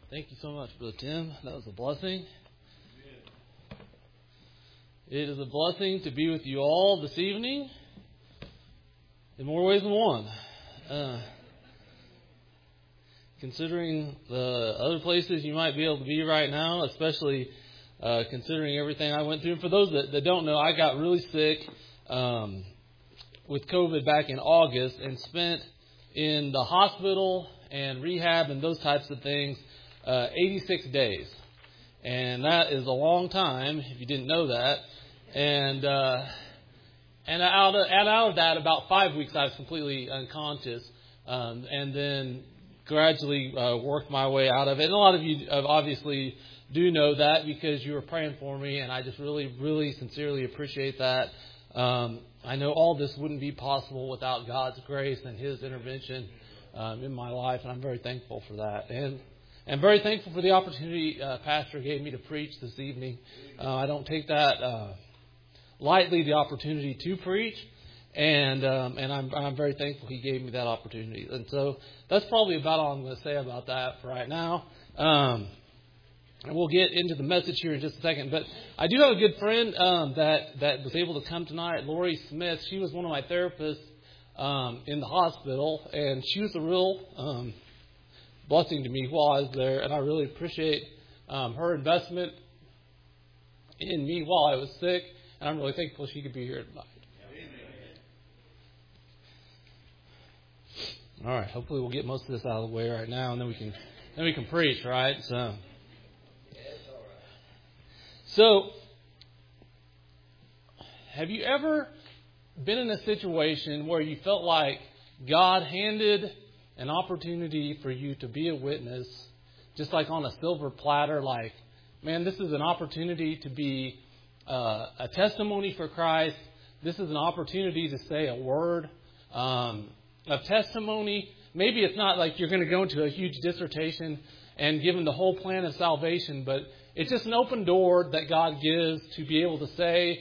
Thank you so much, Brother Tim. That was a blessing. It is a blessing to be with you all this evening in more ways than one. Considering the other places you might be able to be right now, especially considering everything I went through. And for those that don't know, I got really sick with COVID back in August and spent in the hospital and rehab and those types of things 86 days. And that is a long time, if you didn't know that. And out of that, about 5 weeks, I was completely unconscious. And then gradually worked my way out of it. And a lot of you obviously do know that because you were praying for me. And I just really, really sincerely appreciate that. I know all this wouldn't be possible without God's grace and His intervention in my life. And I'm very thankful for that. And I'm very thankful for the opportunity Pastor gave me to preach this evening. I don't take that lightly, the opportunity to preach, and I'm very thankful he gave me that opportunity. And so that's probably about all I'm going to say about that for right now. And we'll get into the message here in just a second. But I do have a good friend that was able to come tonight, Lori Smith. She was one of my therapists in the hospital, and she was a real blessing to me while I was there, and I really appreciate her investment in me while I was sick, and I'm really thankful she could be here tonight. All right, hopefully we'll get most of this out of the way right now, and then we can preach, right? So, have you ever been in a situation where you felt like God handed an opportunity for you to be a witness, just like on a silver platter, like, man, this is an opportunity to be a testimony for Christ. This is an opportunity to say a word of testimony. Maybe it's not like you're going to go into a huge dissertation and give them the whole plan of salvation, but it's just an open door that God gives to be able to say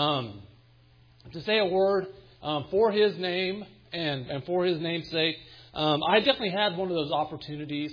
a word for His name and for His name's sake. I definitely had one of those opportunities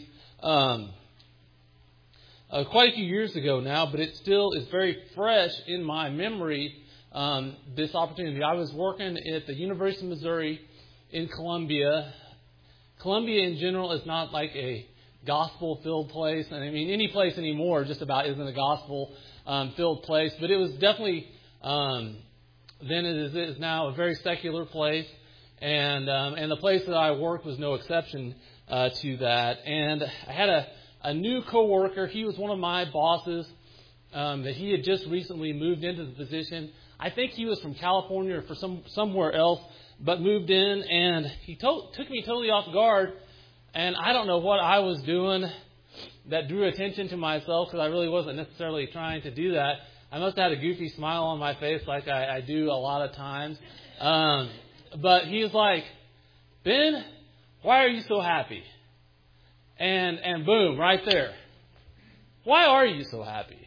quite a few years ago now, but it still is very fresh in my memory, this opportunity. I was working at the University of Missouri in Columbia. Columbia in general is not like a gospel-filled place. And I mean, any place anymore just about isn't a gospel-filled place. But it was definitely, then it is now, a very secular place. And the place that I worked was no exception to that. And I had a new coworker. He was one of my bosses that he had just recently moved into the position. I think he was from California or from somewhere else, but moved in. And he took me totally off guard. And I don't know what I was doing that drew attention to myself, because I really wasn't necessarily trying to do that. I must have had a goofy smile on my face like I do a lot of times. But he was like, Ben, why are you so happy? And boom, right there. Why are you so happy?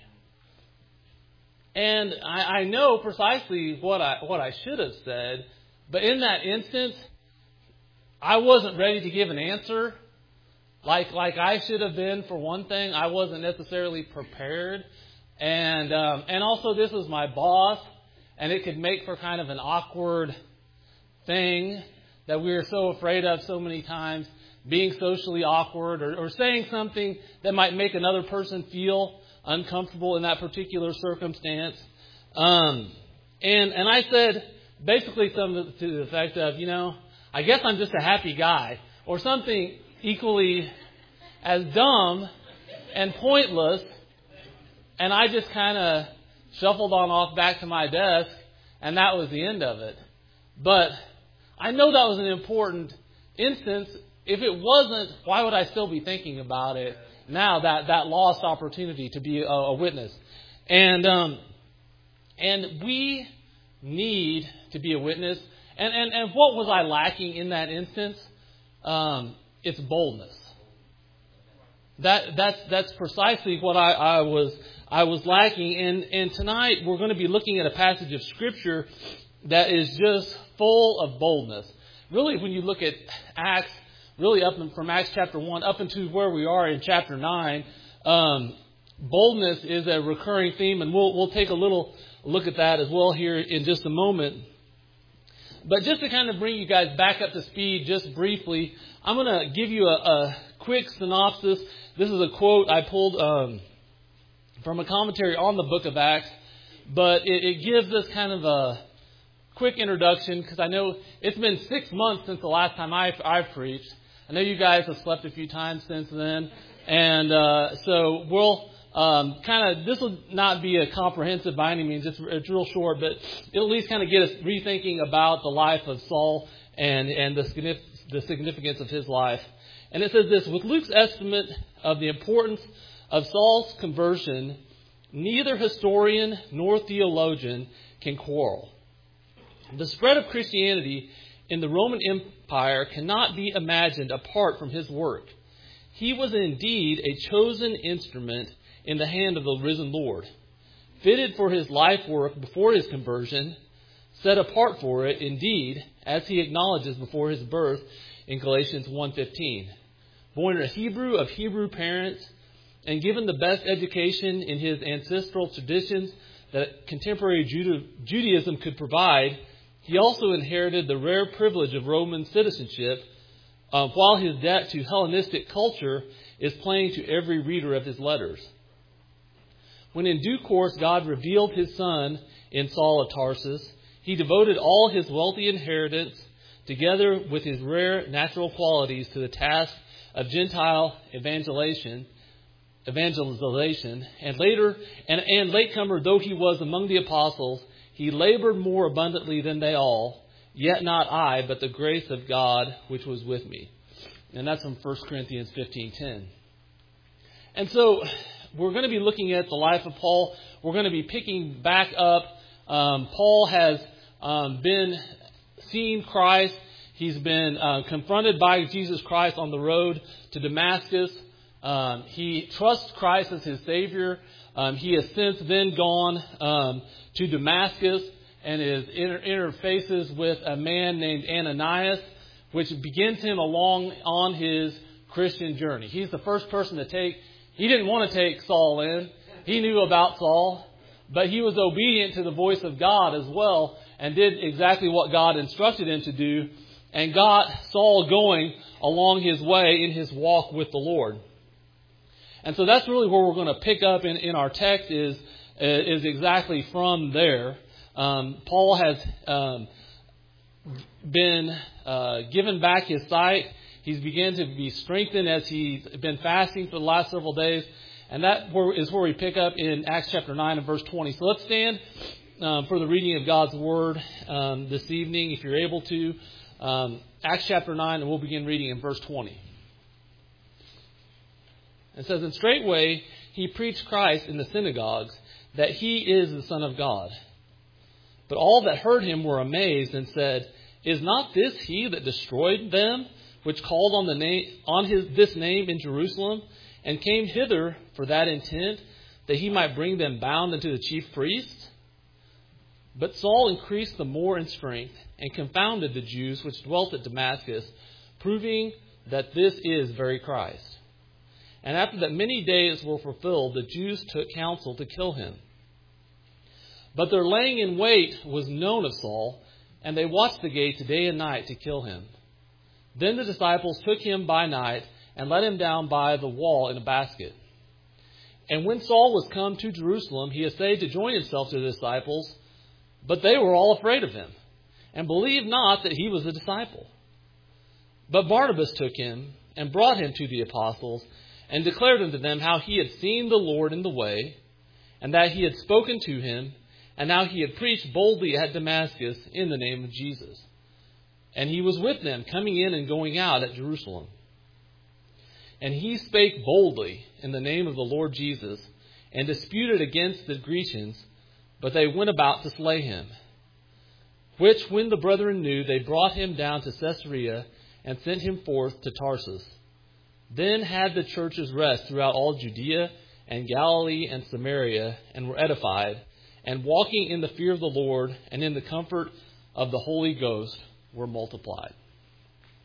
And I know precisely what I should have said, but in that instance, I wasn't ready to give an answer like I should have been. For one thing, I wasn't necessarily prepared, and also this was my boss, and it could make for kind of an awkward thing that we are so afraid of so many times, being socially awkward or saying something that might make another person feel uncomfortable in that particular circumstance. And I said basically something to the effect of, I guess I'm just a happy guy, or something equally as dumb and pointless. And I just kind of shuffled on off back to my desk, and that was the end of it. But I know that was an important instance. If it wasn't, why would I still be thinking about it now, that lost opportunity to be a witness? And we need to be a witness. And what was I lacking in that instance? It's boldness. That's precisely what I was lacking. And tonight we're going to be looking at a passage of Scripture that is just full of boldness. Really, when you look at Acts really from Acts chapter 1 up into where we are in chapter 9. Boldness is a recurring theme, and we'll take a little look at that as well here in just a moment. But just to kind of bring you guys back up to speed just briefly, I'm going to give you a quick synopsis. This is a quote I pulled from a commentary on the book of Acts, but it gives us kind of a quick introduction, because I know it's been 6 months since the last time I've preached. I know you guys have slept a few times since then, and so we'll this will not be a comprehensive by any means. It's real short, but it'll at least kind of get us rethinking about the life of Saul and the significance of his life. And it says this: with Luke's estimate of the importance of Saul's conversion, neither historian nor theologian can quarrel. The spread of Christianity in the Roman Empire cannot be imagined apart from his work. He was indeed a chosen instrument in the hand of the risen Lord, fitted for his life work before his conversion, set apart for it, indeed, as he acknowledges before his birth in Galatians 1:15. Born a Hebrew of Hebrew parents and given the best education in his ancestral traditions that contemporary Judaism could provide, he also inherited the rare privilege of Roman citizenship, while his debt to Hellenistic culture is plain to every reader of his letters. When in due course God revealed his Son in Saul of Tarsus, he devoted all his wealthy inheritance, together with his rare natural qualities, to the task of Gentile evangelization, and latecomer though he was among the apostles, he labored more abundantly than they all, yet not I, but the grace of God which was with me. And that's from 1 Corinthians 15:10. And so we're going to be looking at the life of Paul. We're going to be picking back up. Paul has been seeing Christ. He's been confronted by Jesus Christ on the road to Damascus. He trusts Christ as his Savior. He has since then gone to Damascus and is interfaces with a man named Ananias, which begins him along on his Christian journey. He's the first person to take. He didn't want to take Saul in. He knew about Saul, but he was obedient to the voice of God as well and did exactly what God instructed him to do and got Saul going along his way in his walk with the Lord. And so that's really where we're going to pick up in our text is exactly from there. Paul has been given back his sight. He's begun to be strengthened as he's been fasting for the last several days. And that is where we pick up in Acts chapter 9 and verse 20. So let's stand for the reading of God's Word this evening, if you're able to. Acts chapter 9, and we'll begin reading in verse 20. It says, and straightway he preached Christ in the synagogues, that he is the Son of God. But all that heard him were amazed and said, is not this he that destroyed them, which called on this name in Jerusalem, and came hither for that intent, that he might bring them bound unto the chief priests? But Saul increased the more in strength, and confounded the Jews which dwelt at Damascus, proving that this is very Christ. And after that many days were fulfilled, the Jews took counsel to kill him. But their laying in wait was known of Saul, and they watched the gate day and night to kill him. Then the disciples took him by night and let him down by the wall in a basket. And when Saul was come to Jerusalem, he essayed to join himself to the disciples, but they were all afraid of him, and believed not that he was a disciple. But Barnabas took him and brought him to the apostles, and declared unto them how he had seen the Lord in the way, and that he had spoken to him, and how he had preached boldly at Damascus in the name of Jesus. And he was with them, coming in and going out at Jerusalem. And he spake boldly in the name of the Lord Jesus, and disputed against the Grecians, but they went about to slay him. Which when the brethren knew, they brought him down to Caesarea, and sent him forth to Tarsus. Then had the churches rest throughout all Judea and Galilee and Samaria, and were edified, and walking in the fear of the Lord and in the comfort of the Holy Ghost were multiplied.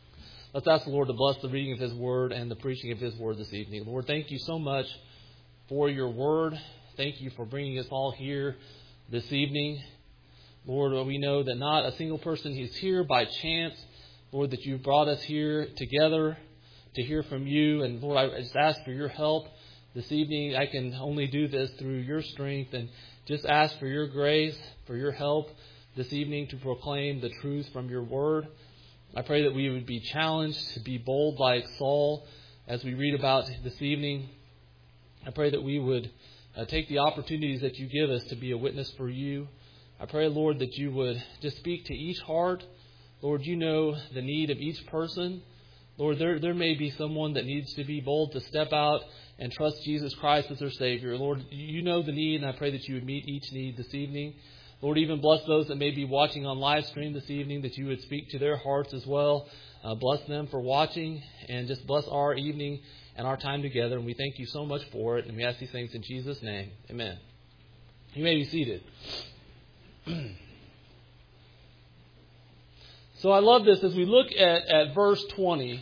Let's ask the Lord to bless the reading of His Word and the preaching of His Word this evening. Lord, thank you so much for your Word. Thank you for bringing us all here this evening. Lord, we know that not a single person is here by chance. Lord, that you've brought us here together to hear from you. And Lord, I just ask for your help this evening. I can only do this through your strength, and just ask for your grace, for your help this evening to proclaim the truth from your Word. I pray that we would be challenged to be bold like Saul as we read about this evening. I pray that we would take the opportunities that you give us to be a witness for you. I pray, Lord, that you would just speak to each heart. Lord, you know the need of each person. Lord, there may be someone that needs to be bold to step out and trust Jesus Christ as their Savior. Lord, you know the need, and I pray that you would meet each need this evening. Lord, even bless those that may be watching on live stream this evening, that you would speak to their hearts as well. Bless them for watching, and just bless our evening and our time together. And we thank you so much for it, and we ask these things in Jesus' name. Amen. You may be seated. So I love this. As we look at verse 20,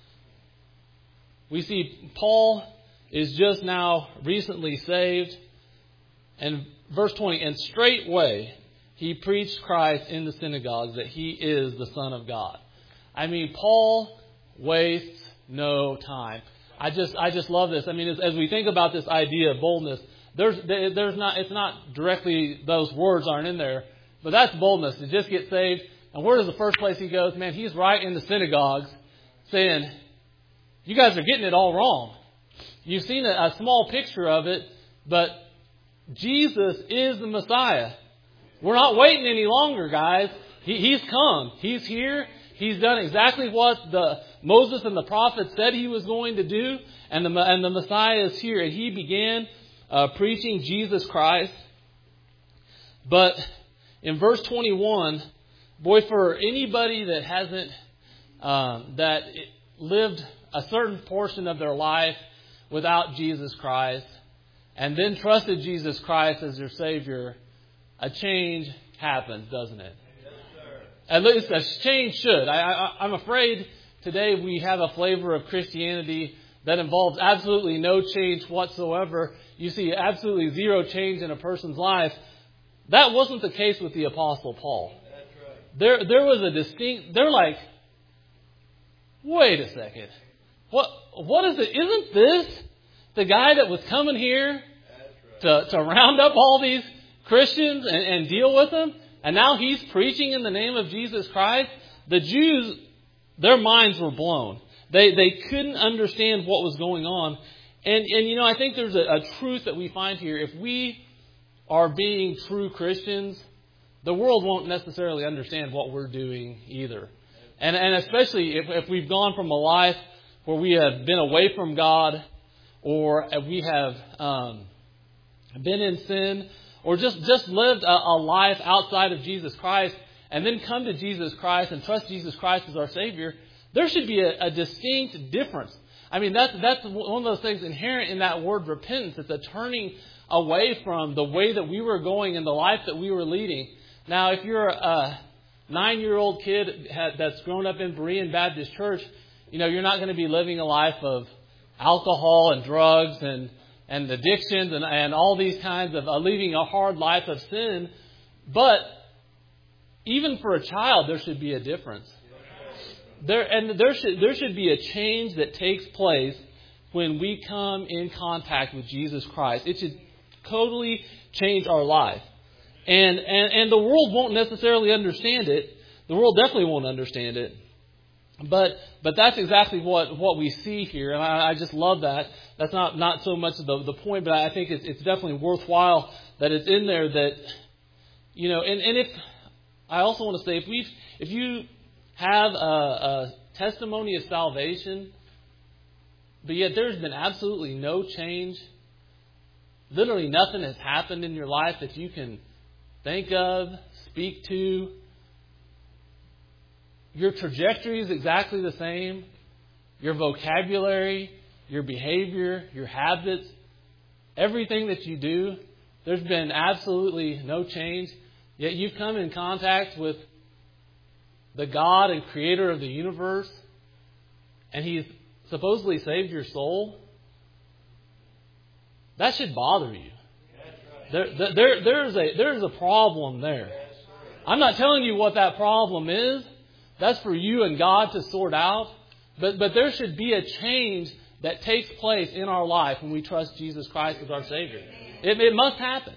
we see Paul is just now recently saved. And verse 20, and straightway he preached Christ in the synagogues, that he is the Son of God. I mean, Paul wastes no time. I just love this. I mean, as we think about this idea of boldness, it's not directly, those words aren't in there, but that's boldness, to just get saved. And where is the first place he goes? Man, he's right in the synagogues saying, you guys are getting it all wrong. You've seen a small picture of it, but Jesus is the Messiah. We're not waiting any longer, guys. He's come. He's here. He's done exactly what Moses and the prophets said he was going to do. And the Messiah is here. And he began preaching Jesus Christ. But in verse 21, boy, for anybody that hasn't that lived a certain portion of their life without Jesus Christ, and then trusted Jesus Christ as their Savior, a change happens, doesn't it? Yes, sir. At least a change should. I'm afraid today we have a flavor of Christianity that involves absolutely no change whatsoever. You see absolutely zero change in a person's life. That wasn't the case with the Apostle Paul. That's right. There was a distinct... They're like, wait a second. What is it? Isn't this the guy that was coming here to round up all these Christians and deal with them? And now he's preaching in the name of Jesus Christ? The Jews, their minds were blown. They couldn't understand what was going on. And I think there's a truth that we find here. If we are being true Christians, the world won't necessarily understand what we're doing either. And especially if we've gone from a life where we have been away from God, or we have been in sin, or just lived a life outside of Jesus Christ, and then come to Jesus Christ and trust Jesus Christ as our Savior, there should be a distinct difference. I mean, that's one of those things inherent in that word repentance. It's a turning away from the way that we were going and the life that we were leading. Now, if you're a 9-year-old kid that's grown up in Berean Baptist Church, you're not going to be living a life of alcohol and drugs and addictions and all these kinds of leading a hard life of sin. But even for a child, there should be a difference. There should be a change that takes place when we come in contact with Jesus Christ. It should totally change our life. And the world won't necessarily understand it. The world definitely won't understand it. But that's exactly what we see here, and I just love that. That's not so much the point, but I think it's definitely worthwhile that it's in there. That and if I also want to say, if you have a testimony of salvation, but yet there's been absolutely no change, literally nothing has happened in your life that you can think of, speak to. Your trajectory is exactly the same. Your vocabulary, your behavior, your habits, everything that you do, there's been absolutely no change. Yet you've come in contact with the God and creator of the universe. and He's supposedly saved your soul, that should bother you. There's a problem there. I'm not telling you what that problem is. That's for you and God to sort out. But there should be a change that takes place in our life when we trust Jesus Christ as our Savior. It must happen.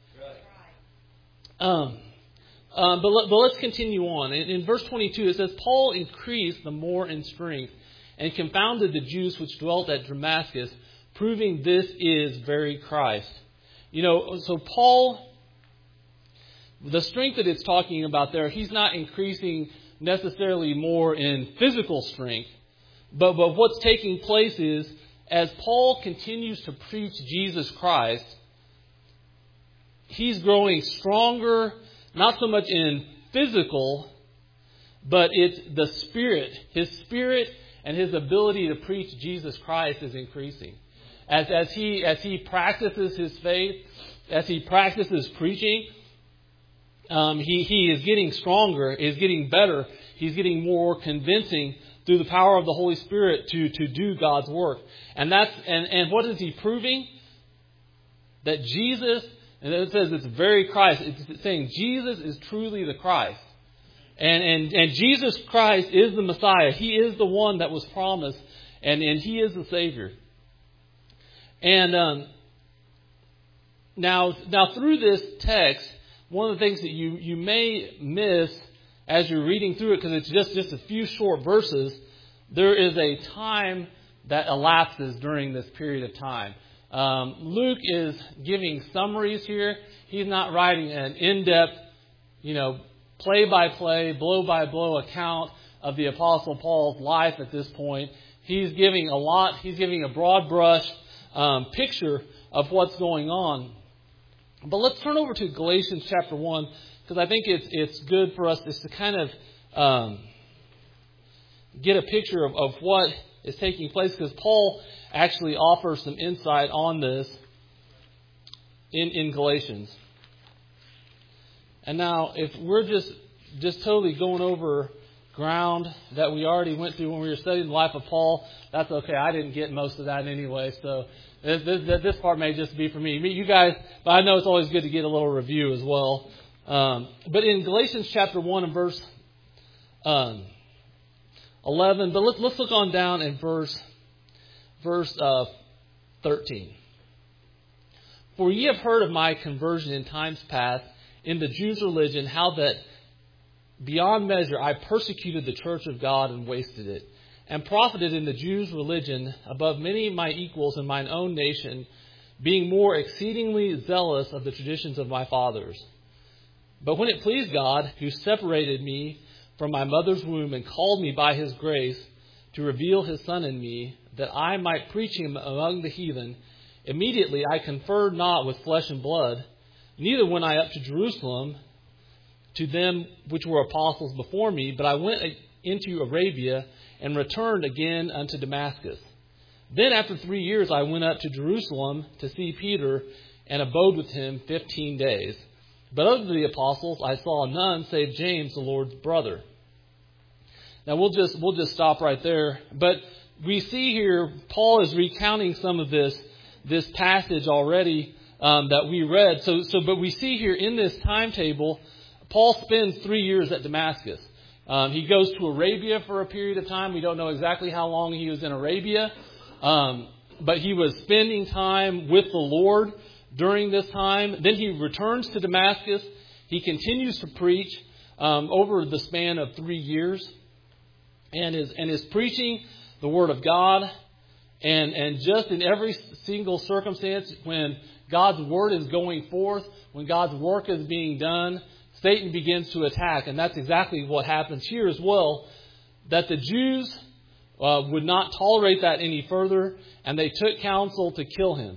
But let's continue on. In verse 22, it says, Paul increased the more in strength and confounded the Jews which dwelt at Damascus, proving this is very Christ. So Paul, the strength that it's talking about there, he's not increasing necessarily more in physical strength. But what's taking place is, as Paul continues to preach Jesus Christ, he's growing stronger, not so much in physical, but it's the Spirit. His Spirit and his ability to preach Jesus Christ is increasing. As he practices his faith, as he practices preaching, he is getting stronger, is getting better. He's getting more convincing through the power of the Holy Spirit to do God's work. And what is he proving? That Jesus, and it says it's very Christ. It's saying Jesus is truly the Christ. And Jesus Christ is the Messiah. He is the one that was promised. And He is the Savior. And now through this text, one of the things that you may miss as you're reading through it, because it's just a few short verses, there is a time that elapses during this period of time. Luke is giving summaries here. He's not writing an in-depth, play-by-play, blow-by-blow account of the Apostle Paul's life at this point. He's giving a broad brush picture of what's going on. But let's turn over to Galatians chapter 1, because I think it's good for us just to kind of get a picture of what is taking place, because Paul actually offers some insight on this in Galatians. And now, if we're just totally going over ground that we already went through when we were studying the life of Paul, that's okay. I didn't get most of that anyway, so this part may just be for me. You guys, but I know it's always good to get a little review as well. But in Galatians chapter 1 and verse 11, but let's look on down in verse 13. For ye have heard of my conversion in times past in the Jews' religion, how that beyond measure I persecuted the church of God and wasted it, and profited in the Jews' religion above many of my equals in mine own nation, being more exceedingly zealous of the traditions of my fathers. But when it pleased God, who separated me from my mother's womb and called me by His grace to reveal His Son in me, that I might preach Him among the heathen, immediately I conferred not with flesh and blood, neither went I up to Jerusalem to them which were apostles before me, but I went into Arabia and returned again unto Damascus. Then after 3 years I went up to Jerusalem to see Peter and abode with him 15 days. But of the apostles I saw none save James, the Lord's brother. Now we'll just stop right there. But we see here Paul is recounting some of this passage already that we read. But we see here in this timetable, Paul spends 3 years at Damascus. He goes to Arabia for a period of time. We don't know exactly how long he was in Arabia. But he was spending time with the Lord during this time. Then he returns to Damascus. He continues to preach over the span of 3 years. And is preaching the Word of God. And just in every single circumstance, when God's Word is going forth, when God's work is being done, Satan begins to attack. And that's exactly what happens here as well. That the Jews would not tolerate that any further. And they took counsel to kill him.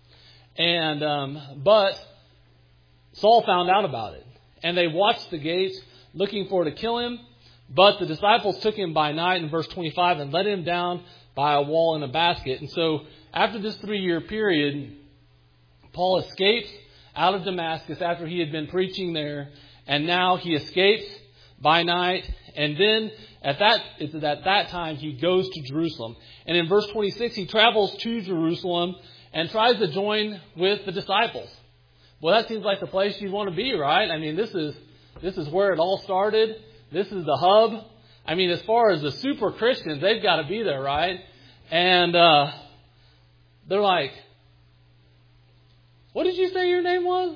But Saul found out about it. And they watched the gates looking for to kill him. But the disciples took him by night in verse 25 and let him down by a wall in a basket. And so after this 3-year period, Paul escapes out of Damascus after he had been preaching there. And now he escapes by night And then at that time, he goes to Jerusalem. And in verse 26, he travels to Jerusalem and tries to join with the disciples. Well, that seems like the place you want to be, right? I mean, this is where it all started. This is the hub. I mean, as far as the super Christians, they've got to be there, right? And they're like, what did you say your name was?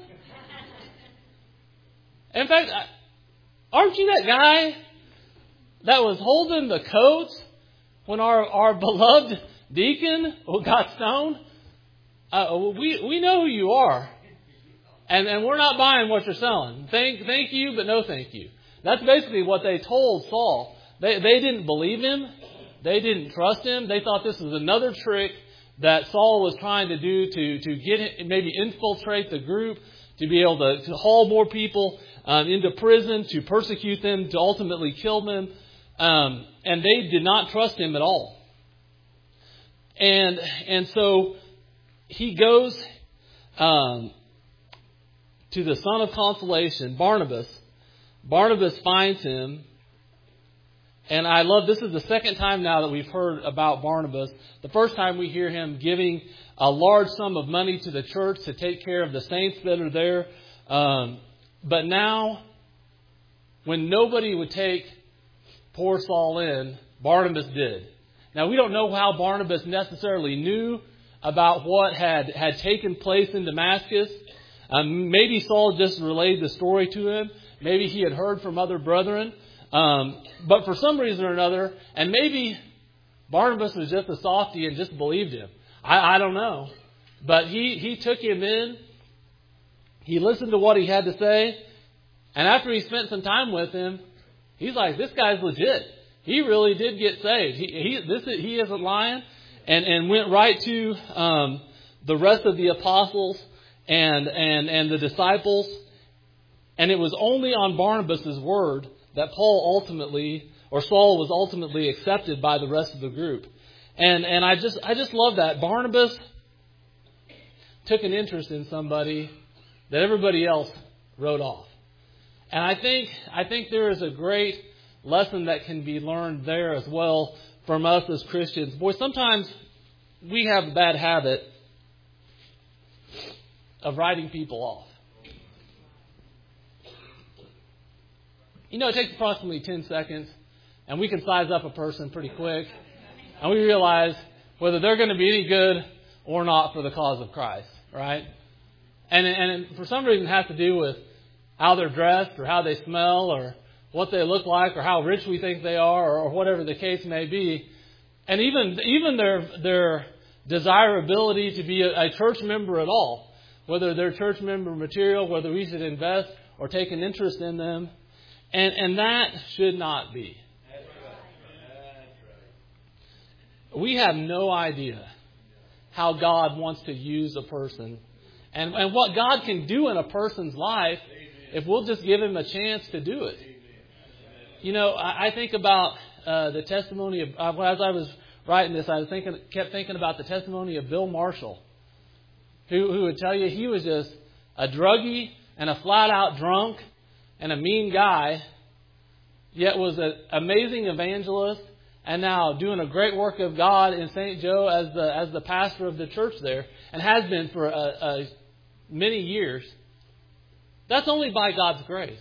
In fact, aren't you that guy that was holding the coats when our beloved deacon got stoned? We know who you are. And we're not buying what you're selling. Thank you, but no thank you. That's basically what they told Saul. They didn't believe him. They didn't trust him. They thought this was another trick that Saul was trying to do to get maybe infiltrate the group, to be able to haul more people into prison, to persecute them, to ultimately kill them. And they did not trust him at all. And so he goes to the son of consolation, Barnabas. Barnabas finds him. And I love, this is the second time now that we've heard about Barnabas. The first time we hear him giving a large sum of money to the church to take care of the saints that are there. But now, when nobody would take poor Saul in, Barnabas did. Now, we don't know how Barnabas necessarily knew about what had taken place in Damascus. Maybe Saul just relayed the story to him. Maybe he had heard from other brethren. But for some reason or another, and maybe Barnabas was just a softy and just believed him. I don't know. But he took him in. He listened to what he had to say. And after he spent some time with him, he's like, this guy's legit. He really did get saved. He isn't lying. And went right to the rest of the apostles and the disciples. And it was only on Barnabas' word that Saul was ultimately accepted by the rest of the group. And I just love that. Barnabas took an interest in somebody that everybody else wrote off. And I think there is a great lesson that can be learned there as well from us as Christians. Boy, sometimes we have a bad habit of writing people off. You know, it takes approximately 10 seconds, and we can size up a person pretty quick, and we realize whether they're going to be any good or not for the cause of Christ, right? And for some reason it has to do with how they're dressed or how they smell or what they look like or how rich we think they are or whatever the case may be. And even their desirability to be a church member at all, whether they're church member material, whether we should invest or take an interest in them. And that should not be. We have no idea how God wants to use a person and what God can do in a person's life if we'll just give him a chance to do it. You know, I think about the testimony of, as I was writing this, I kept thinking about the testimony of Bill Marshall, who would tell you he was just a druggie and a flat-out drunk and a mean guy, yet was an amazing evangelist and now doing a great work of God in St. Joe as the pastor of the church there and has been for many years. That's only by God's grace.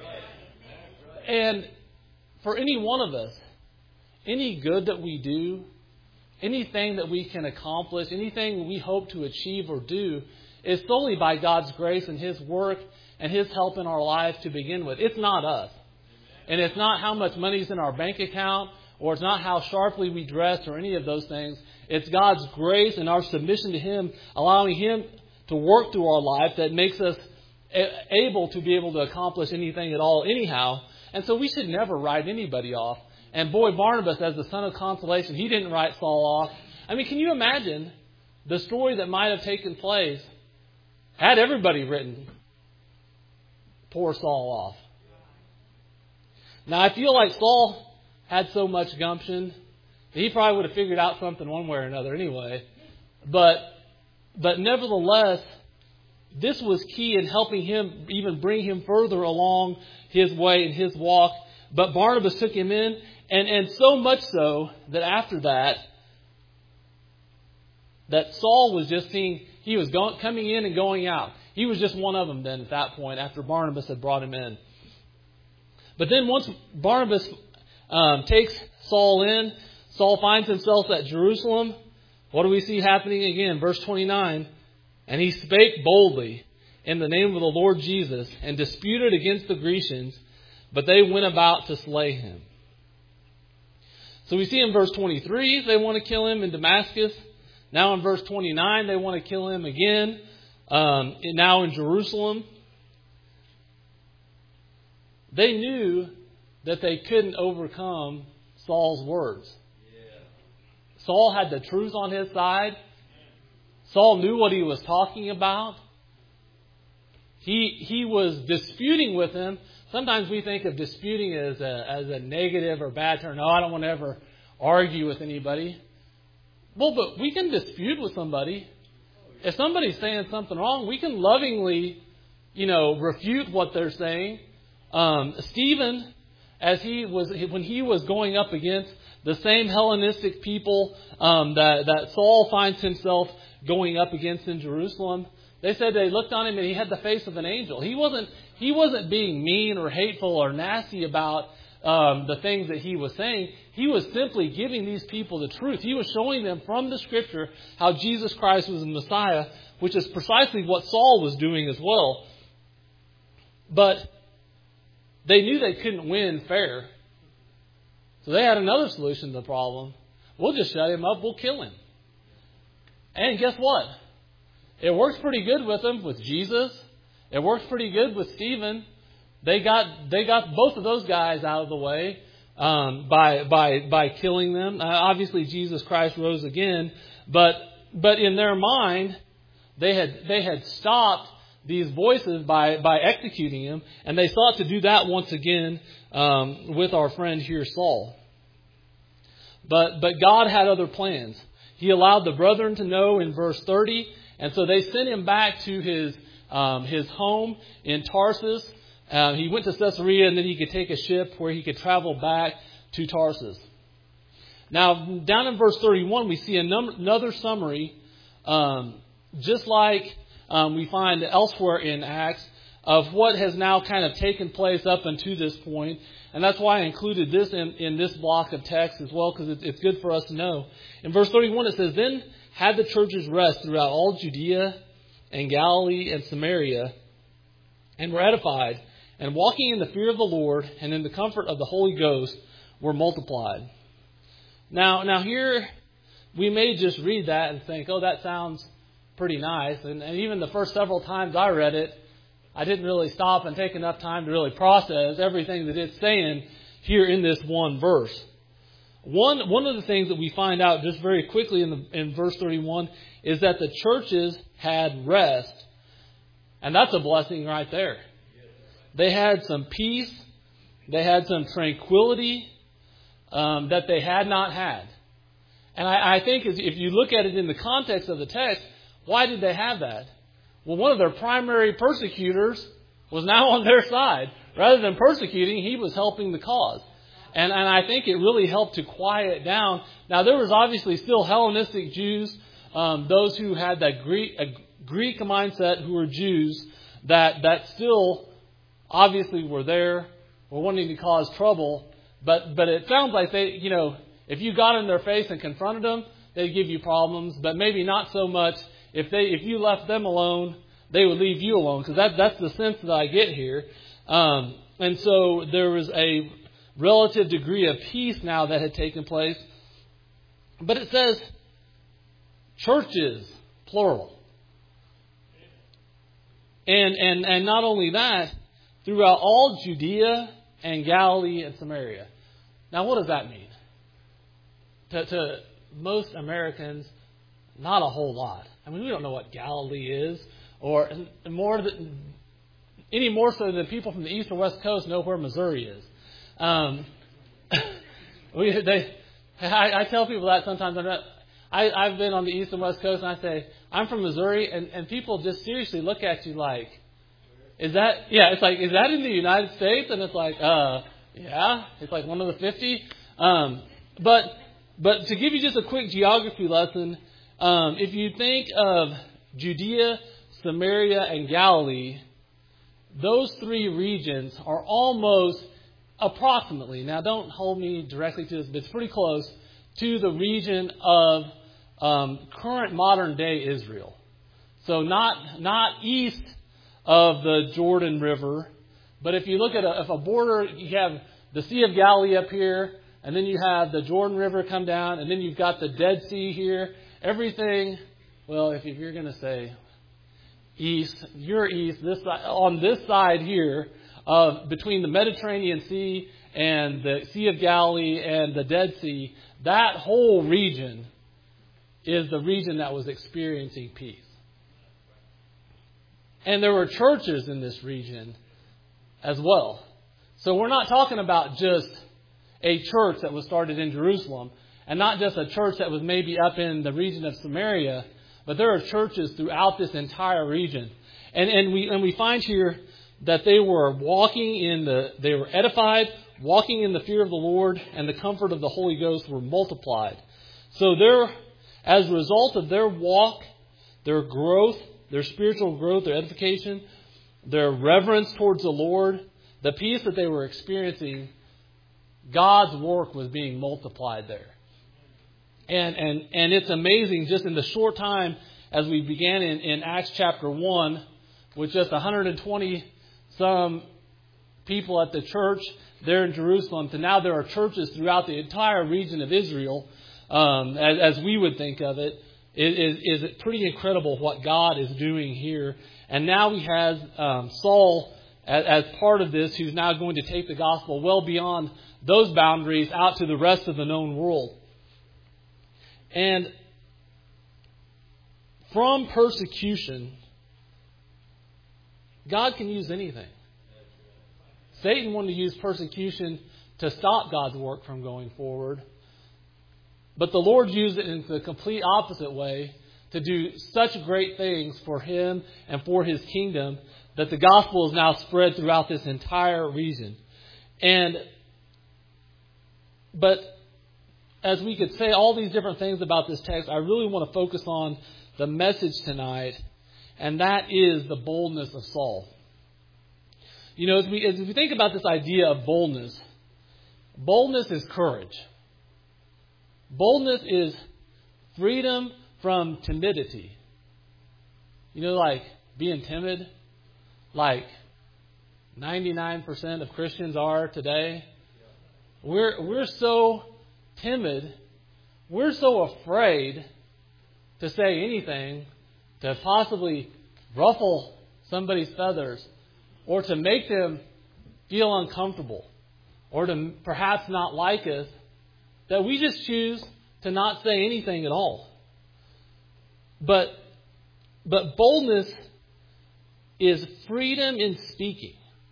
And for any one of us, any good that we do, anything that we can accomplish, anything we hope to achieve or do is solely by God's grace and His work and His help in our life to begin with. It's not us. And it's not how much money's in our bank account, or it's not how sharply we dress or any of those things. It's God's grace and our submission to Him, allowing Him to work through our life that makes us able to be able to accomplish anything at all anyhow. And so we should never write anybody off. And boy, Barnabas, as the son of consolation, he didn't write Saul off. I mean, can you imagine the story that might have taken place had everybody written poor Saul off? Now, I feel like Saul had so much gumption that he probably would have figured out something one way or another anyway. But nevertheless, this was key in helping him even bring him further along his way and his walk But Barnabas took him in, and so much so that after that Saul was just seeing, he was coming in and going out. He was just one of them then at that point after Barnabas had brought him in. But then once Barnabas takes Saul in, Saul finds himself at Jerusalem. What do we see happening again? Verse 29, and he spake boldly in the name of the Lord Jesus and disputed against the Grecians, but they went about to slay him. So we see in verse 23, they want to kill him in Damascus. Now in verse 29, they want to kill him again. Now in Jerusalem. They knew that they couldn't overcome Saul's words. Saul had the truth on his side. Saul knew what he was talking about. He was disputing with him. Sometimes we think of disputing as a negative or bad term. No, I don't want to ever argue with anybody. Well, but we can dispute with somebody. If somebody's saying something wrong, we can lovingly, refute what they're saying. Stephen, when he was going up against the same Hellenistic people that Saul finds himself going up against in Jerusalem, they said they looked on him and he had the face of an angel. He wasn't being mean or hateful or nasty about the things that he was saying. He was simply giving these people the truth. He was showing them from the Scripture how Jesus Christ was the Messiah, which is precisely what Saul was doing as well. But they knew they couldn't win fair. So they had another solution to the problem. We'll just shut him up. We'll kill him. And guess what? It works pretty good with them, with Jesus. It works pretty good with Stephen. They got both of those guys out of the way by killing them. Obviously, Jesus Christ rose again, but in their mind, they had stopped these voices by executing him, and they sought to do that once again with our friend here, Saul. But God had other plans. He allowed the brethren to know in verse 30, and so they sent him back to his home in Tarsus. He went to Caesarea, and then he could take a ship where he could travel back to Tarsus. Now, down in verse 31, we see another summary, just like we find elsewhere in Acts, of what has now kind of taken place up until this point. And that's why I included this in this block of text as well, because it's good for us to know. In verse 31, it says, Then had the churches rest throughout all Judea and Galilee and Samaria, and were edified, and walking in the fear of the Lord and in the comfort of the Holy Ghost were multiplied. Now here, we may just read that and think, oh, that sounds pretty nice. And even the first several times I read it, I didn't really stop and take enough time to really process everything that it's saying here in this one verse. One of the things that we find out just very quickly in verse 31 is that the churches had rest. And that's a blessing right there. They had some peace. They had some tranquility that they had not had. And I think if you look at it in the context of the text, why did they have that? Well, one of their primary persecutors was now on their side. Rather than persecuting, he was helping the cause. And I think it really helped to quiet down. Now, there was obviously still Hellenistic Jews, those who had that Greek mindset, who were Jews, that still obviously were there, were wanting to cause trouble. But it sounds like they, if you got in their face and confronted them, they'd give you problems. But maybe not so much if you left them alone, they would leave you alone. Because that's the sense that I get here. And so there was a relative degree of peace now that had taken place. But it says churches, plural. And not only that, throughout all Judea and Galilee and Samaria. Now, what does that mean? To most Americans, not a whole lot. I mean, we don't know what Galilee is, or any more so than people from the East or West Coast know where Missouri is. I tell people that sometimes. I've been on the East and West Coast, and I say, I'm from Missouri, and people just seriously look at you like, is that in the United States? And it's like, Yeah, it's like one of the 50. But to give you just a quick geography lesson, if you think of Judea, Samaria, and Galilee, those three regions are almost approximately, now don't hold me directly to this, but it's pretty close, to the region of current modern day Israel. So not east of the Jordan River, but if you look at a border, you have the Sea of Galilee up here, and then you have the Jordan River come down, and then you've got the Dead Sea here. Everything, well, if you're going to say east, you're east, on this side here, between the Mediterranean Sea and the Sea of Galilee and the Dead Sea, that whole region is the region that was experiencing peace. And there were churches in this region as well. So we're not talking about just a church that was started in Jerusalem, and not just a church that was maybe up in the region of Samaria, but there are churches throughout this entire region. And we find here that they were they were edified, walking in the fear of the Lord, and the comfort of the Holy Ghost were multiplied. So as a result of their walk, their growth, their spiritual growth, their edification, their reverence towards the Lord, the peace that they were experiencing, God's work was being multiplied there. And it's amazing just in the short time as we began in Acts chapter 1 with just 120 some people at the church there in Jerusalem to now there are churches throughout the entire region of Israel, as we would think of it. Is it pretty incredible what God is doing here. And now he has Saul as part of this, who's now going to take the gospel well beyond those boundaries out to the rest of the known world. And from persecution, God can use anything. Satan wanted to use persecution to stop God's work from going forward. But the Lord used it in the complete opposite way to do such great things for Him and for His kingdom that the gospel is now spread throughout this entire region. But as we could say all these different things about this text, I really want to focus on the message tonight, and that is the boldness of Saul. You know, as we think about this idea of boldness, boldness is courage. Boldness is freedom from timidity. You know, like being timid, like 99% of Christians are today. We're so timid. We're so afraid to say anything, to possibly ruffle somebody's feathers, or to make them feel uncomfortable, or to perhaps not like us, that we just choose to not say anything at all. But boldness is freedom in speaking.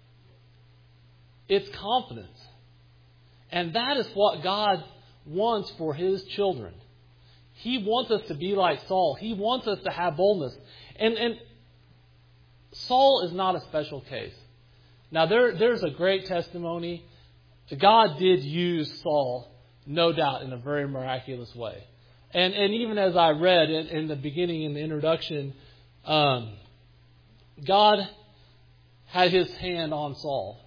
It's confidence. And that is what God wants for His children. He wants us to be like Saul. He wants us to have boldness. And Saul is not a special case. Now, there's a great testimony. God did use Saul, no doubt, in a very miraculous way. And even as I read in the beginning, in the introduction, God had His hand on Saul.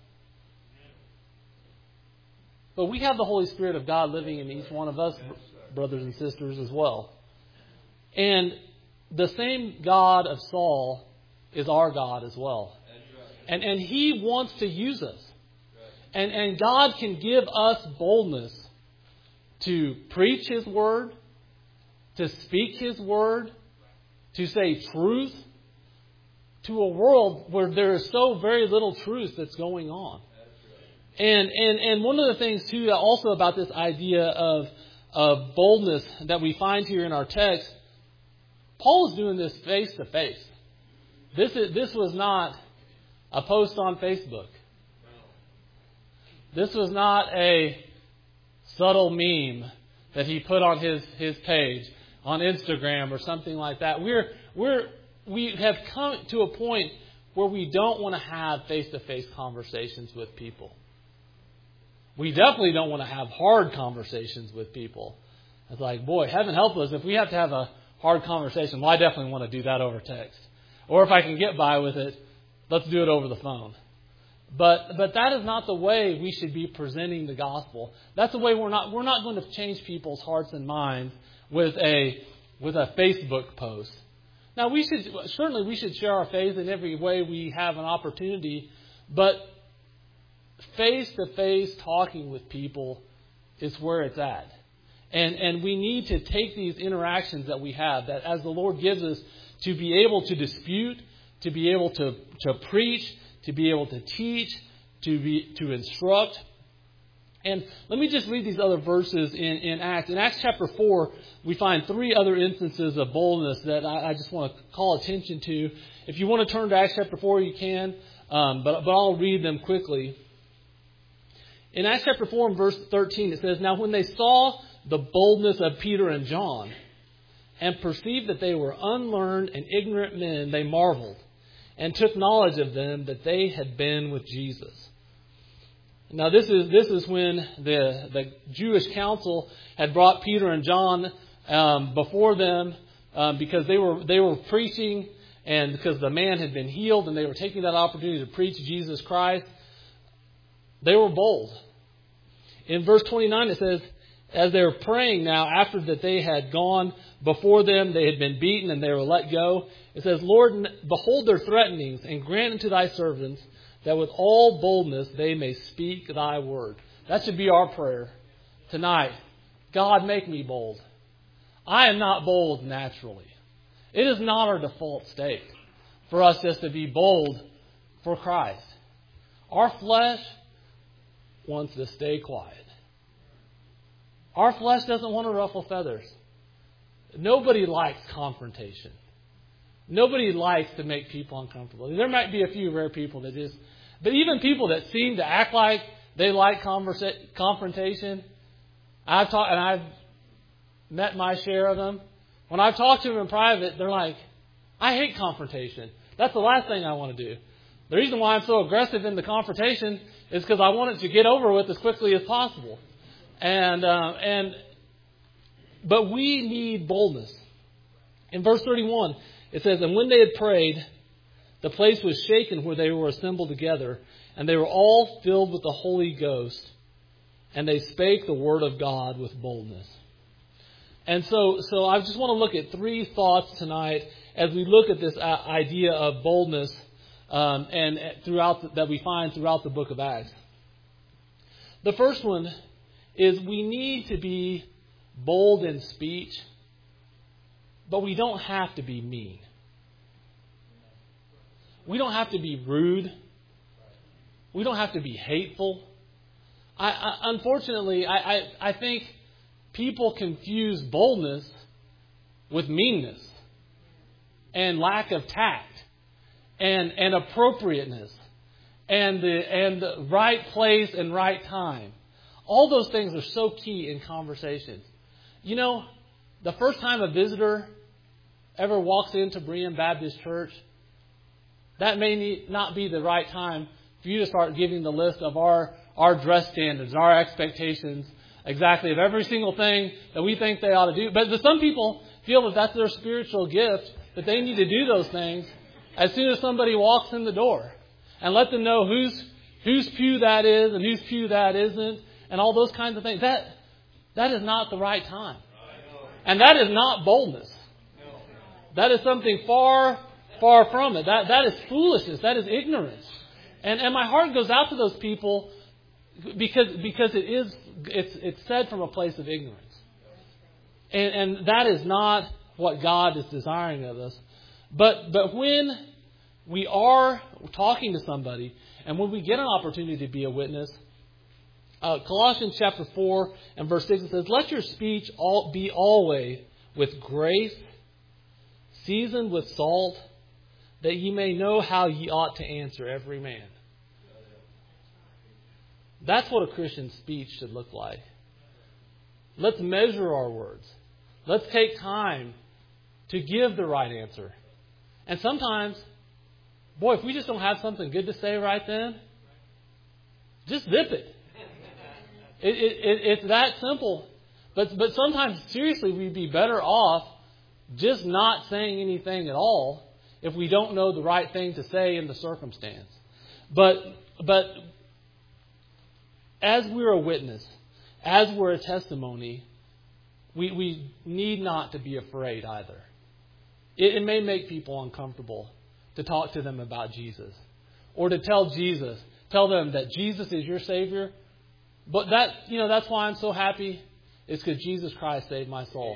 But we have the Holy Spirit of God living in each one of us, brothers and sisters, as well. And the same God of Saul is our God as well. And He wants to use us. And God can give us boldness to preach His Word, to speak His Word, to say truth to a world where there is so very little truth that's going on. And one of the things, too, also about this idea of boldness that we find here in our text, Paul is doing this face to face. This was not a post on Facebook. This was not a subtle meme that he put on his page on Instagram or something like that. We have come to a point where we don't want to have face-to-face conversations with people. We definitely don't want to have hard conversations with people. It's like, boy, heaven help us if we have to have a hard conversation. Well, I definitely want to do that over text. Or if I can get by with it, let's do it over the phone. But that is not the way we should be presenting the gospel. That's the way we're not going to change people's hearts and minds with a Facebook post. Now we should share our faith in every way we have an opportunity, but face to face talking with people is where it's at. And we need to take these interactions that we have, that as the Lord gives us, to be able to dispute, to be able to preach, to be able to teach, to instruct. And let me just read these other verses in Acts. In Acts chapter 4, we find 3 other instances of boldness that I just want to call attention to. If you want to turn to Acts chapter 4, you can, but I'll read them quickly. In Acts chapter 4 and verse 13, it says, "Now when they saw the boldness of Peter and John, and perceived that they were unlearned and ignorant men, they marveled, and took knowledge of them that they had been with Jesus." Now this is when the Jewish council had brought Peter and John before them because they were preaching, and because the man had been healed, and they were taking that opportunity to preach Jesus Christ. They were bold. In verse 29 it says, as they were praying now, after that they had gone before them, they had been beaten and they were let go. It says, "Lord, behold their threatenings, and grant unto thy servants that with all boldness they may speak thy word." That should be our prayer tonight. God, make me bold. I am not bold naturally. It is not our default state for us just to be bold for Christ. Our flesh wants to stay quiet. Our flesh doesn't want to ruffle feathers. Nobody likes confrontation. Nobody likes to make people uncomfortable. There might be a few rare people that just... But even people that seem to act like they like confrontation, I've met my share of them. When I've talked to them in private, they're like, I hate confrontation. That's the last thing I want to do. The reason why I'm so aggressive in the confrontation is because I want it to get over with as quickly as possible. But we need boldness. In verse 31, it says, "And when they had prayed, the place was shaken where they were assembled together, and they were all filled with the Holy Ghost, and they spake the word of God with boldness." And so I just want to look at 3 thoughts tonight as we look at this idea of boldness that we find throughout the book of Acts. The first one is we need to be bold in speech, but we don't have to be mean. We don't have to be rude. We don't have to be hateful. Unfortunately, I think people confuse boldness with meanness and lack of tact and appropriateness and the right place and right time. All those things are so key in conversations. You know, the first time a visitor ever walks into Berean Baptist Church, that may not be the right time for you to start giving the list of our dress standards, our expectations, exactly of every single thing that we think they ought to do. But some people feel that that's their spiritual gift, that they need to do those things as soon as somebody walks in the door, and let them know whose pew that is and whose pew that isn't, and all those kinds of things. That is not the right time. And that is not boldness. That is something far, far from it. That is foolishness. That is ignorance. And my heart goes out to those people because it's said from a place of ignorance. And that is not what God is desiring of us. But when we are talking to somebody, and when we get an opportunity to be a witness, Colossians chapter 4 and verse 6, it says, "Let your speech be always with grace, seasoned with salt, that ye may know how ye ought to answer every man." That's what a Christian speech should look like. Let's measure our words. Let's take time to give the right answer. And sometimes, boy, if we just don't have something good to say right then, just zip it. It's that simple. But sometimes, seriously, we'd be better off just not saying anything at all if we don't know the right thing to say in the circumstance. But as we're a witness, as we're a testimony, we need not to be afraid either. It may make people uncomfortable to talk to them about Jesus or to tell them that Jesus is your Savior. But that's why I'm so happy. It's because Jesus Christ saved my soul.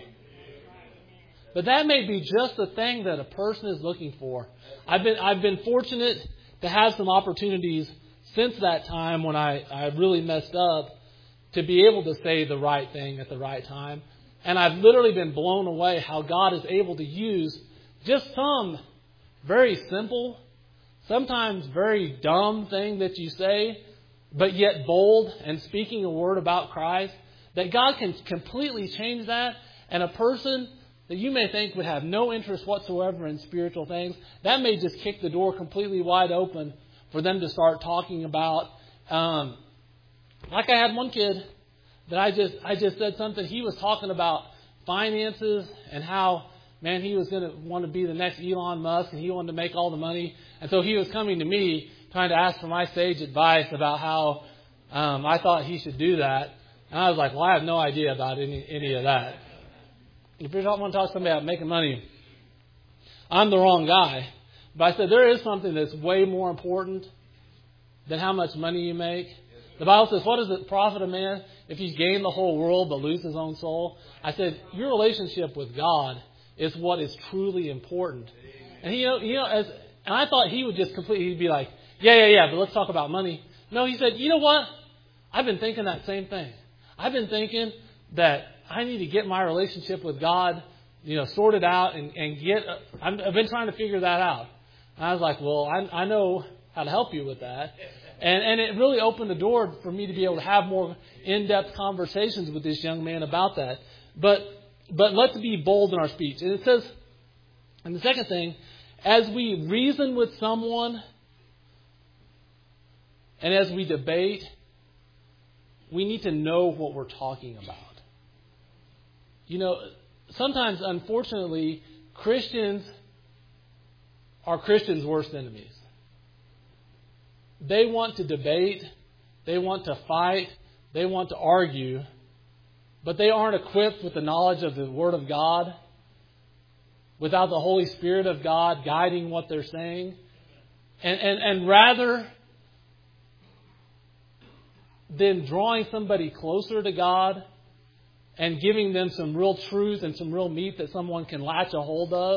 But that may be just the thing that a person is looking for. I've been fortunate to have some opportunities since that time when I really messed up to be able to say the right thing at the right time. And I've literally been blown away how God is able to use just some very simple, sometimes very dumb thing that you say, but yet bold and speaking a word about Christ, that God can completely change that. And a person that you may think would have no interest whatsoever in spiritual things, that may just kick the door completely wide open for them to start talking about. Like I had one kid that I just said something. He was talking about finances and how, man, he was going to want to be the next Elon Musk and he wanted to make all the money. And so he was coming to me trying to ask for my sage advice about how I thought he should do that. And I was like, well, I have no idea about any of that. If you don't want to talk to somebody about making money, I'm the wrong guy. But I said, there is something that's way more important than how much money you make. The Bible says, what does it profit a man if he's gained the whole world but lose his own soul? I said, your relationship with God is what is truly important. And and I thought he would just he'd be like, yeah, but let's talk about money. No, he said, you know what? I've been thinking that same thing. I've been thinking that I need to get my relationship with God, sorted out and I've been trying to figure that out. And I was like, well, I know how to help you with that. And it really opened the door for me to be able to have more in-depth conversations with this young man about that. But let's be bold in our speech. And it says, and the second thing, as we reason with someone and as we debate, we need to know what we're talking about. Sometimes, unfortunately, Christians are Christians' worst enemies. They want to debate, they want to fight, they want to argue, but they aren't equipped with the knowledge of the Word of God, without the Holy Spirit of God guiding what they're saying. And rather than drawing somebody closer to God and giving them some real truth and some real meat that someone can latch a hold of,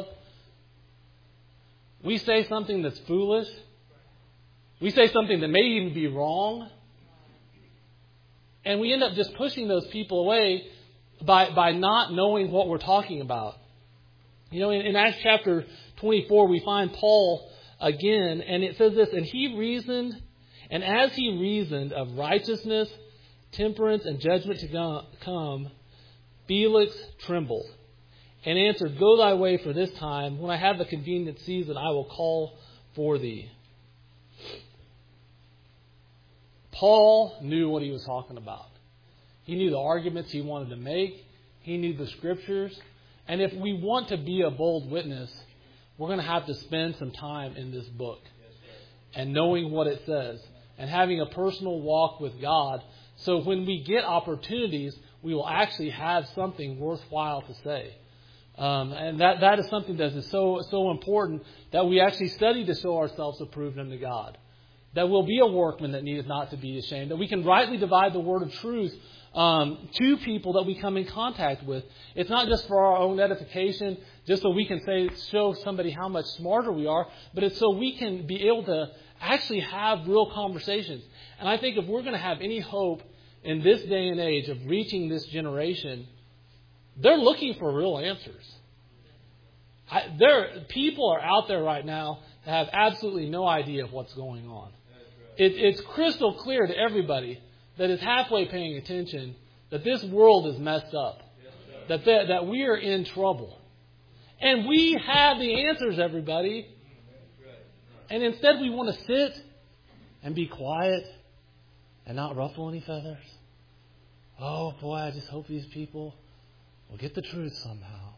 we say something that's foolish. We say something that may even be wrong. And we end up just pushing those people away by not knowing what we're talking about. In Acts chapter 24, we find Paul again, and it says this, and as he reasoned of righteousness, temperance, and judgment to come, Felix trembled and answered, go thy way for this time. When I have the convenient season, I will call for thee. Paul knew what he was talking about. He knew the arguments he wanted to make. He knew the scriptures. And if we want to be a bold witness, we're going to have to spend some time in this book and knowing what it says and having a personal walk with God. So when we get opportunities, we will actually have something worthwhile to say. And that is something that is so important that we actually study to show ourselves approved unto God. That we'll be a workman that needeth not to be ashamed. That we can rightly divide the word of truth to people that we come in contact with. It's not just for our own edification, just so we can show somebody how much smarter we are, but it's so we can be able to actually have real conversations. And I think if we're going to have any hope in this day and age of reaching this generation, they're looking for real answers. People are out there right now that have absolutely no idea of what's going on. It's crystal clear to everybody that is halfway paying attention that this world is messed up, that we are in trouble. And we have the answers, everybody. And instead we want to sit and be quiet and not ruffle any feathers. oh boy, I just hope these people will get the truth somehow.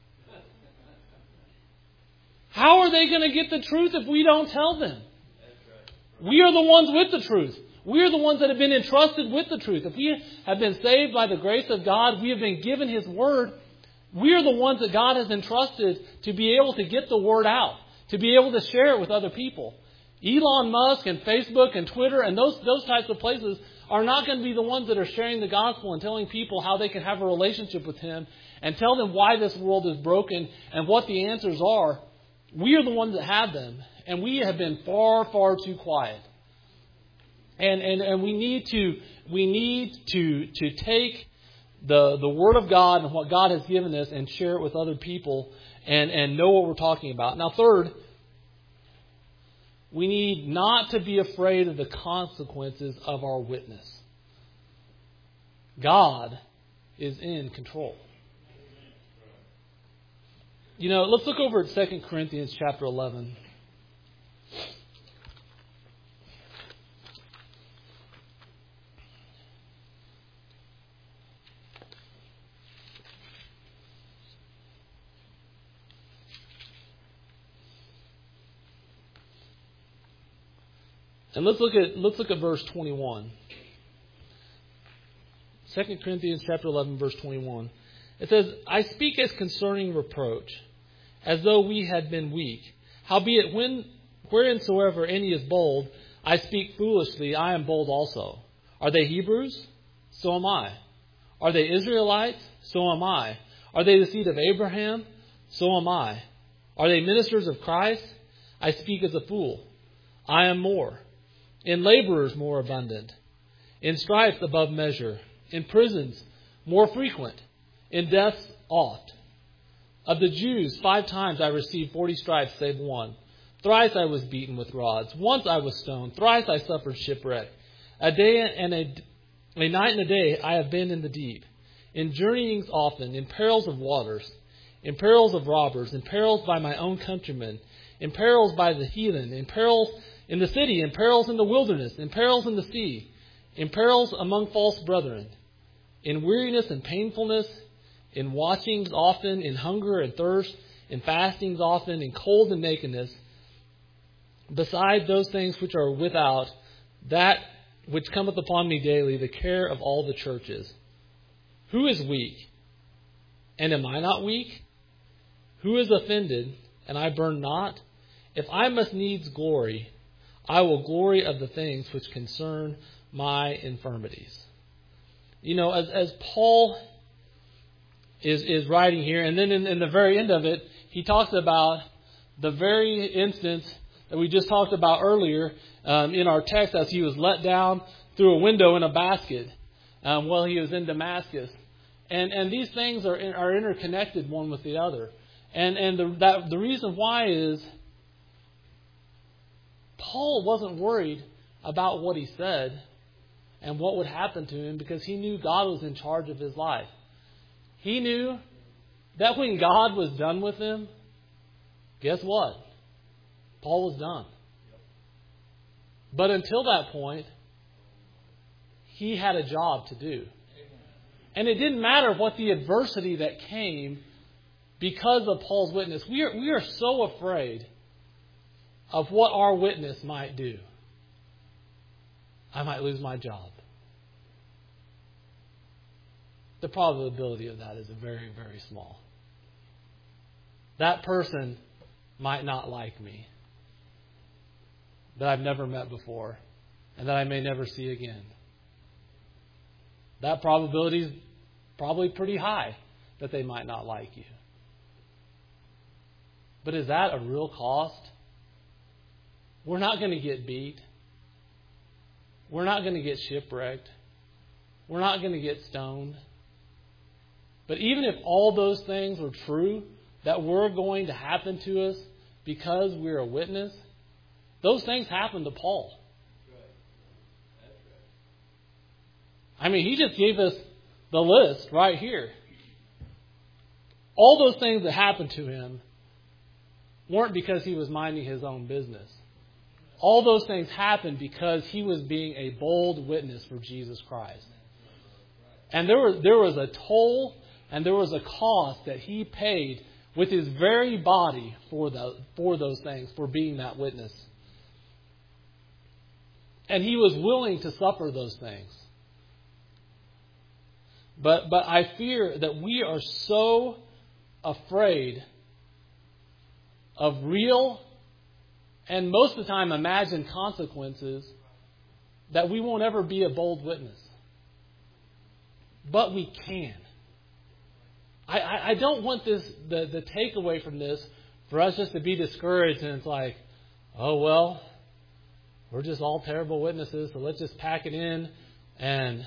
How are they going to get the truth if we don't tell them? We are the ones with the truth. We are the ones that have been entrusted with the truth. If we have been saved by the grace of God, we have been given His Word. We are the ones that God has entrusted to be able to get the Word out, to be able to share it with other people. Elon Musk and Facebook and Twitter and those types of places are not going to be the ones that are sharing the gospel and telling people how they can have a relationship with Him and tell them why this world is broken and what the answers are. We are the ones that have them, and we have been far, far too quiet. And we need to take the Word of God and what God has given us and share it with other people and know what we're talking about. Now, third, we need not to be afraid of the consequences of our witness. God is in control. You know, let's look over at 2 Corinthians chapter 11. And let's look at verse 21. 2 Corinthians chapter 11, verse 21. It says, I speak as concerning reproach, as though we had been weak. Howbeit, whereinsoever any is bold, I speak foolishly, I am bold also. Are they Hebrews? So am I. Are they Israelites? So am I. Are they the seed of Abraham? So am I. Are they ministers of Christ? I speak as a fool. I am more. In laborers more abundant. In stripes above measure. In prisons more frequent. In deaths oft. Of the Jews 5 times I received 40 stripes save one. Thrice I was beaten with rods. Once I was stoned. Thrice I suffered shipwreck. A day and a night and a day I have been in the deep. In journeyings often. In perils of waters. In perils of robbers. In perils by my own countrymen. In perils by the heathen. In perils in the city. In perils in the wilderness. In perils in the sea. In perils among false brethren. In weariness and painfulness. In watchings often, in hunger and thirst, in fastings often, in cold and nakedness, beside those things which are without, that which cometh upon me daily, the care of all the churches. Who is weak? And am I not weak? Who is offended? And I burn not? If I must needs glory, I will glory of the things which concern my infirmities. You know, as Paul is writing here, and then in the very end of it, he talks about the very instance that we just talked about earlier in our text, as he was let down through a window in a basket while he was in Damascus. And these things are interconnected one with the other. And the reason why is Paul wasn't worried about what he said and what would happen to him, because he knew God was in charge of his life. He knew that when God was done with him, guess what? Paul was done. But until that point, he had a job to do. And it didn't matter what the adversity that came because of Paul's witness. We are so afraid of what our witness might do. I might lose my job. The probability of that is very, very small. That person might not like me, that I've never met before, and that I may never see again. That probability is probably pretty high that they might not like you. But is that a real cost? We're not going to get beat. We're not going to get shipwrecked. We're not going to get stoned. But even if all those things are true, that were going to happen to us because we're a witness, those things happened to Paul. I mean, he just gave us the list right here. All those things that happened to him weren't because he was minding his own business. All those things happened because he was being a bold witness for Jesus Christ. And there was a toll and there was a cost that he paid with his very body for those things, for being that witness. And he was willing to suffer those things. But I fear that we are so afraid of real and most of the time imagined consequences that we won't ever be a bold witness. But we can. I don't want the takeaway from this for us just to be discouraged and it's like, oh well, we're just all terrible witnesses, so let's just pack it in and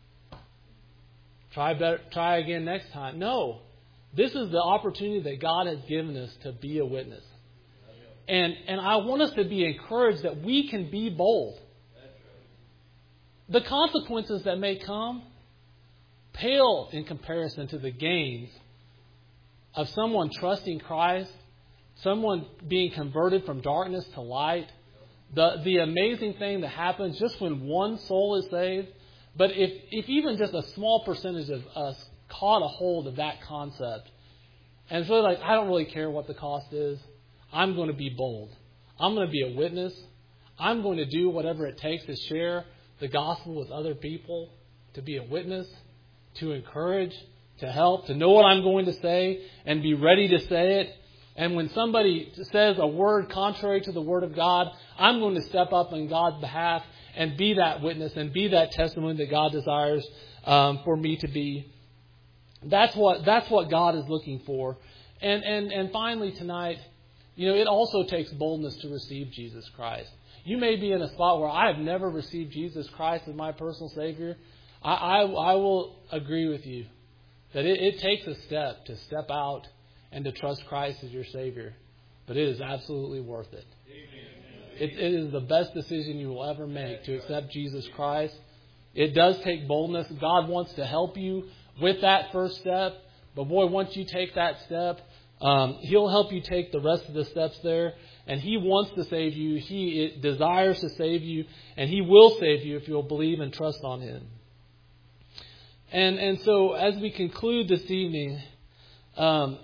try again next time. No. This is the opportunity that God has given us to be a witness. And I want us to be encouraged that we can be bold. The consequences that may come pale in comparison to the gains of someone trusting Christ, someone being converted from darkness to light, the amazing thing that happens just when one soul is saved. But if even just a small percentage of us caught a hold of that concept, and it's really like, I don't really care what the cost is, I'm going to be bold. I'm going to be a witness. I'm going to do whatever it takes to share the gospel with other people, to be a witness, to encourage, to help, to know what I'm going to say and be ready to say it. And when somebody says a word contrary to the Word of God, I'm going to step up on God's behalf and be that witness and be that testimony that God desires for me to be. That's what God is looking for. And finally tonight, it also takes boldness to receive Jesus Christ. You may be in a spot where I have never received Jesus Christ as my personal Savior. I will agree with you that it takes a step to step out and to trust Christ as your Savior. But it is absolutely worth it. It is the best decision you will ever make to accept Jesus Christ. It does take boldness. God wants to help you with that first step. But boy, once you take that step, He'll help you take the rest of the steps there. And He wants to save you. He desires to save you. And He will save you if you'll believe and trust on Him. And so as we conclude this evening, as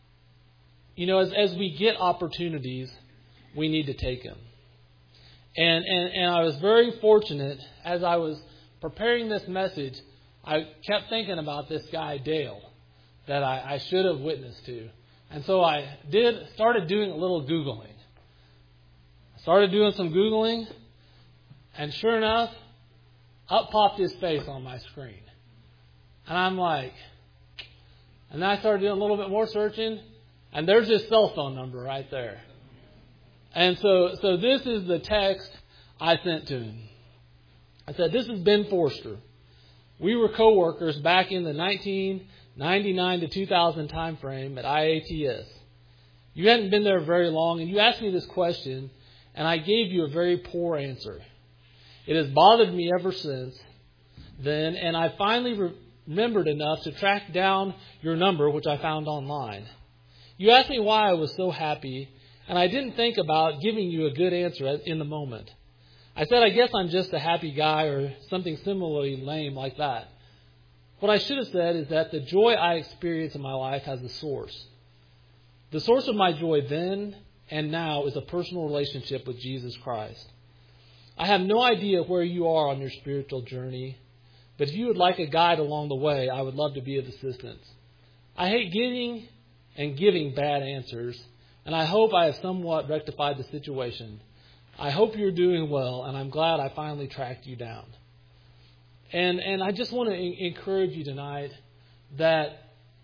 we get opportunities, we need to take them. And I was very fortunate as I was preparing this message. I kept thinking about this guy, Dale, that I should have witnessed to. And so I started doing a little Googling. I started doing some Googling, and sure enough, up popped his face on my screen. And I'm like, and then I started doing a little bit more searching, and there's his cell phone number right there. And so this is the text I sent to him. I said, this is Ben Forster. We were co-workers back in the 1999 to 2000 time frame at IATS. You hadn't been there very long, and you asked me this question, and I gave you a very poor answer. It has bothered me ever since then, and I finally remembered enough to track down your number, which I found online. You asked me why I was so happy, and I didn't think about giving you a good answer in the moment. I said, I guess I'm just a happy guy or something similarly lame like that. What I should have said is that the joy I experience in my life has a source. The source of my joy then and now is a personal relationship with Jesus Christ. I have no idea where you are on your spiritual journey, but if you would like a guide along the way, I would love to be of assistance. I hate getting and giving bad answers, and I hope I have somewhat rectified the situation. I hope you're doing well, and I'm glad I finally tracked you down. And I just want to encourage you tonight that,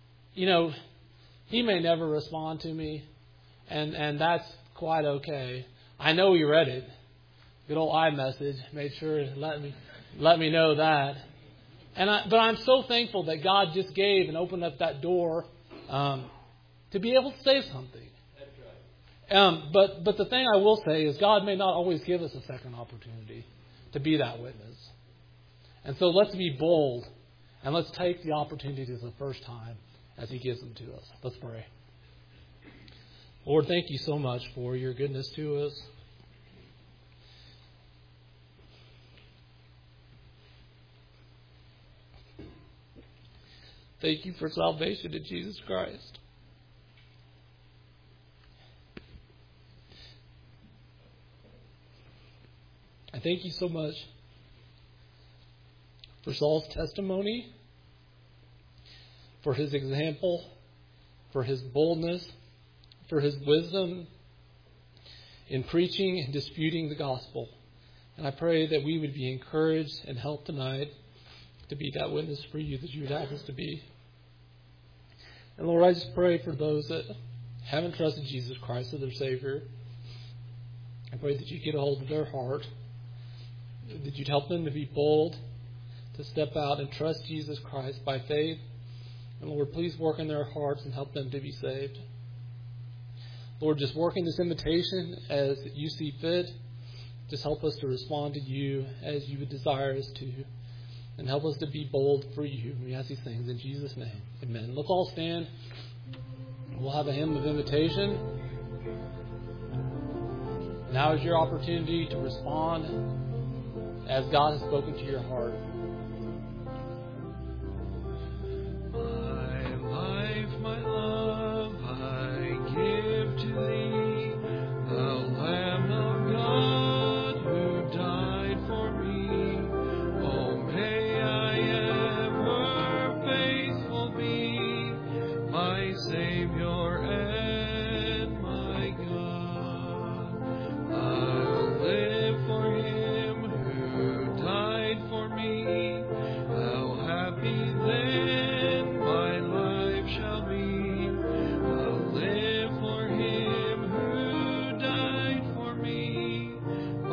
he may never respond to me, and that's quite okay. I know he read it. Good old iMessage made sure to let me know that. But I'm so thankful that God just gave and opened up that door to be able to say something. But the thing I will say is God may not always give us a second opportunity to be that witness. And so let's be bold and let's take the opportunities the first time as He gives them to us. Let's pray. Lord, thank you so much for your goodness to us. Thank you for salvation in Jesus Christ. I thank you so much for Saul's testimony, for his example, for his boldness, for his wisdom in preaching and disputing the gospel. And I pray that we would be encouraged and helped tonight to be that witness for you that you would have us to be. And Lord, I just pray for those that haven't trusted Jesus Christ as their Savior. I pray that you get a hold of their heart, that you'd help them to be bold, to step out and trust Jesus Christ by faith. And Lord, please work in their hearts and help them to be saved. Lord, just work in this invitation as you see fit. Just help us to respond to you as you would desire us to. And help us to be bold for you. We ask these things in Jesus' name. Amen. Let's all stand. We'll have a hymn of invitation. Now is your opportunity to respond as God has spoken to your heart.